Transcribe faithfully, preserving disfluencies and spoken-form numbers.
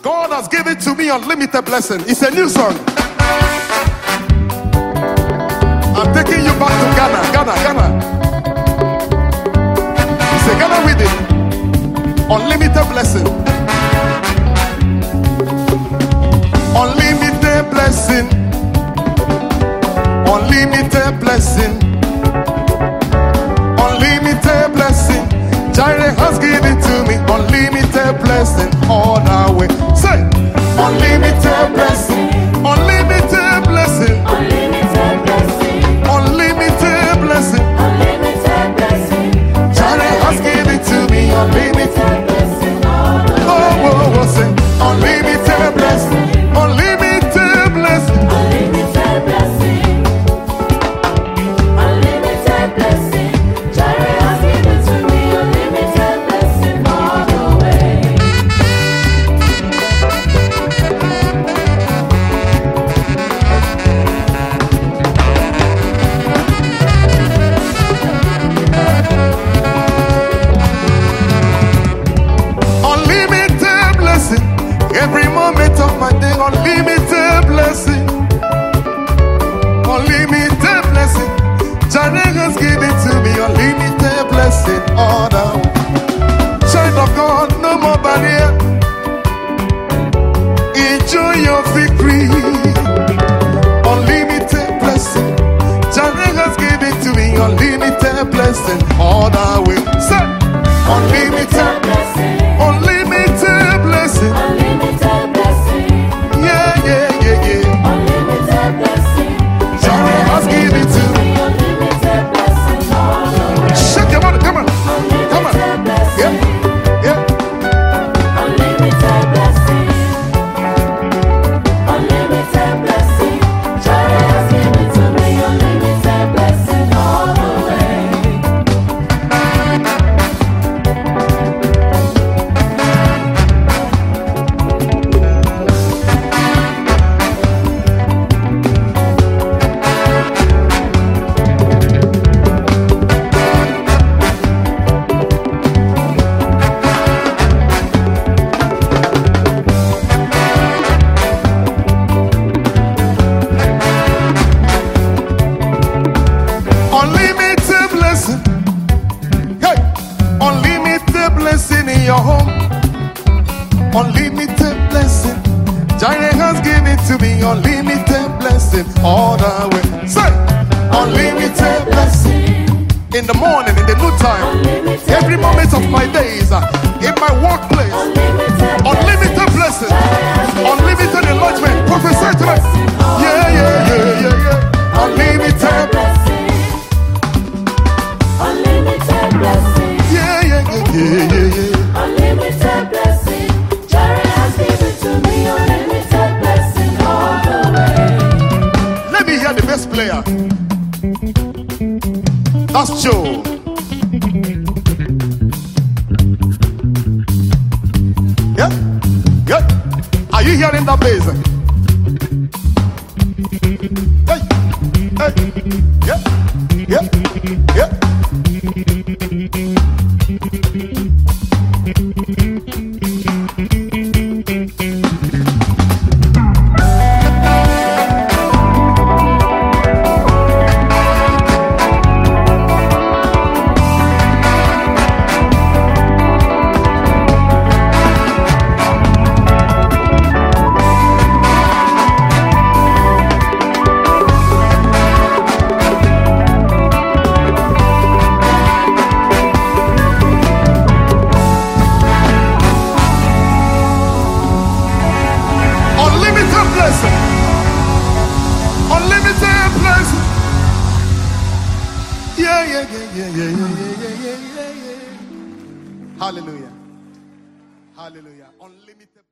God has given to me unlimited blessing. It's a new song. I'm taking you back to Ghana, Ghana, Ghana. It's a Ghana with it. Unlimited blessing. Unlimited blessing. Unlimited blessing. Unlimited blessing. Jireh has given to me unlimited blessing all the way. Say, unlimited blessing. Unlimited blessing. Unlimited blessing. Unlimited blessing. Unlimited blessing. Jireh has given to me unlimited blessing all the way. Oh, oh, oh, say, unlimited blessing. Unlimited blessing. Unlimited blessing. Unlimited blessing. Jireh has given to me unlimited blessing all the way. Unlimited blessing. Every moment of my day, unlimited blessing. Unlimited blessing. Jireh has given to me unlimited blessing all the way. Child of God, no more barrier. Enjoy your victory. Unlimited blessing. Jireh has given to me unlimited blessing all the way. Say, unlimited blessing. Unlimited blessing. Unlimited blessing. Yeah, yeah, yeah, yeah. Unlimited blessing. Jireh has given to me. Unlimited blessing all the way. Shake your body, come on. Come on. Unlimited blessing. Yeah, yeah. Unlimited blessing. Unlimited blessing. Jireh has given to me unlimited blessing all the way. Unlimited blessing. Hey, unlimited blessing in your home. Unlimited blessing. Jireh has given to me unlimited blessing all the way. Say, unlimited blessing. In the morning, in the noon time, Unlimited every moment of my days, uh, in my workplace, Unlimited unlimited blessing, unlimited enlargement. Prophesy to me. Yeah, yeah, yeah, yeah, yeah. Unlimited. blessing. Unlimited blessing. Yeah, yeah, yeah, yeah, yeah, yeah. Unlimited blessing. Jireh has given to me unlimited blessing all the way. Let me hear the best player. That's Joe. Yeah, yeah. Are you hearing that bass? Hey, hey, yeah, yeah, yeah. Unlimited blessing. Yeah, yeah, yeah, yeah, yeah, yeah, yeah, yeah, yeah, yeah. Hallelujah. Hallelujah. Unlimited.